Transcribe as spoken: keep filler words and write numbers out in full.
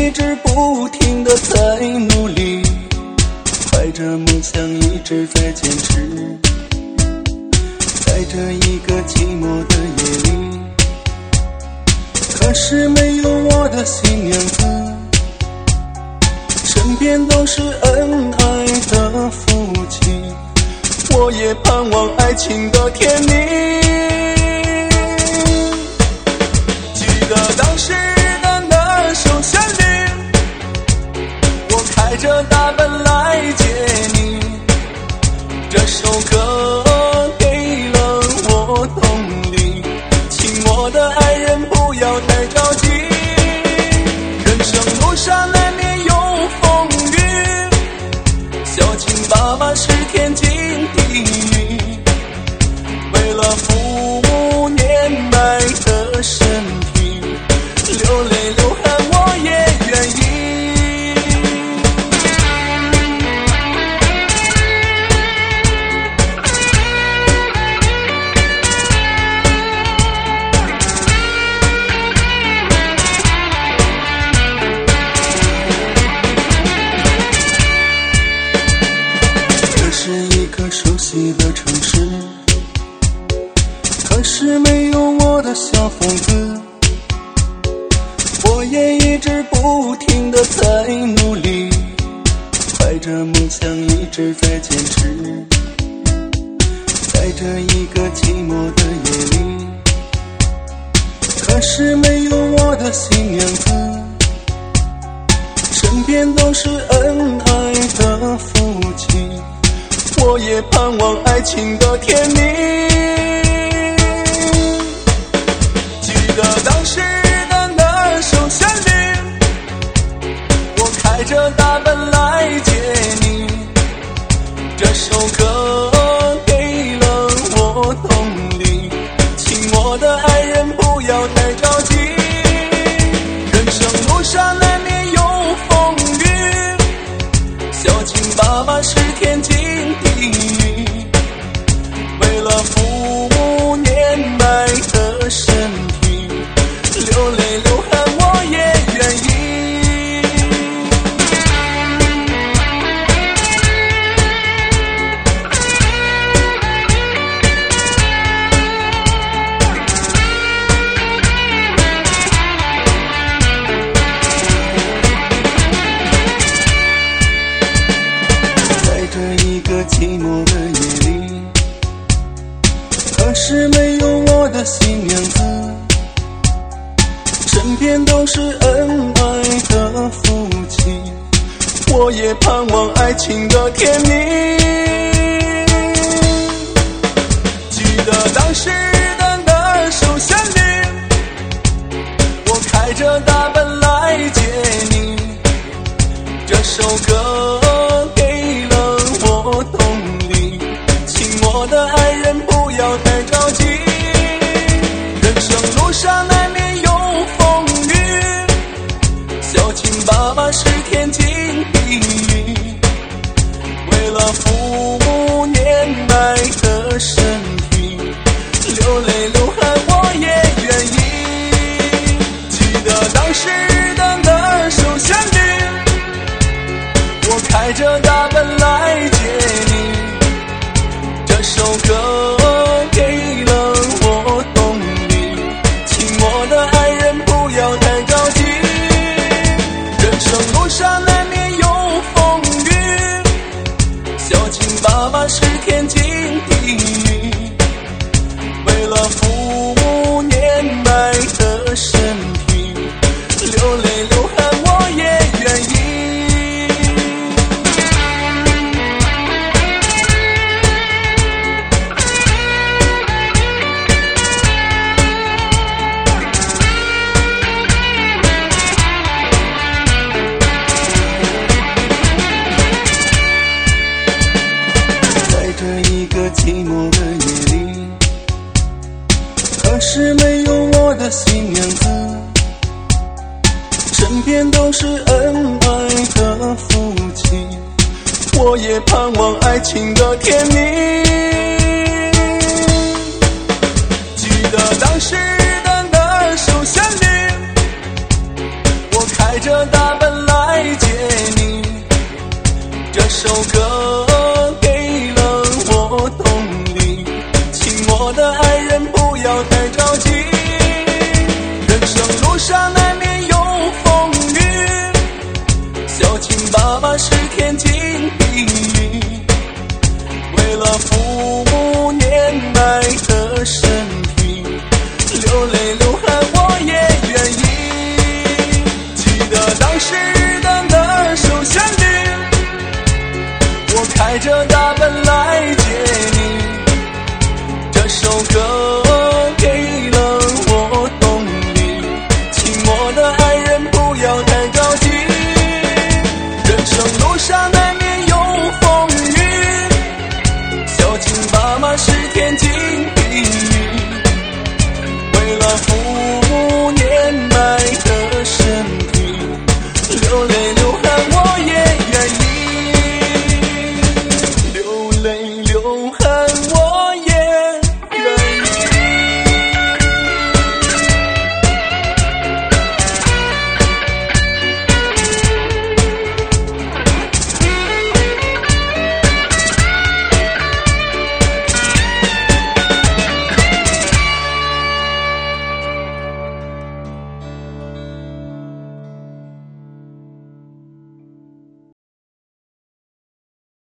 一直不停地在努力，怀着梦想一直在坚持，在这一个寂寞的夜里，可是没有我的新娘子，身边都是恩爱的夫妻，我也盼望爱情的甜蜜。记得当时的那首旋律，我开着大奔来接你，这首歌给了我动力，请我的爱人不要太着急，人生路上难免有风雨，小情爸爸是天经地义，为了父母年迈的身体，流泪流汗我也愿意。这是一个熟悉的城市，可是没有我的小房子，我也一直不停地在努力，怀着梦想一直在坚持，在这一个寂寞的夜里，可是没有我的新娘子，身边都是恩爱的夫妻，我也盼望爱情的甜蜜。记得当时的那首旋律，我开着大奔来接你，这首歌给了我动力，请我的爱人不要太着急，人生路上难免有风雨，小情爸爸是天经地义，为了父母年迈的身体，流泪流汗我也愿意。在这一个寂寞的夜里，可是没有我的新娘子，身边都是恩爱的夫妻，我也盼望爱情的甜蜜。记得当时的那首旋律，我开着大奔来接你，这首歌给了我动力，请我的爱人不要太着急，人生路上难免有风雨，小情爸爸是天经地义，为了父母年迈的身体，流泪流汗我也愿意。记得当时的那首旋律，我开着大奔来接你，这首歌给了我动力，请我的爱人不要太着急，人生路上难免有风雨，小情爸爸是天经地义，为了父母年迈的身体，流泪流汗我也愿意。在这一个寂寞的夜里，可是没有我的新娘子，身边都是恩爱的夫妻，我也盼望爱情的甜蜜。记得当时的那首旋律，我开开着大奔来接你。这首歌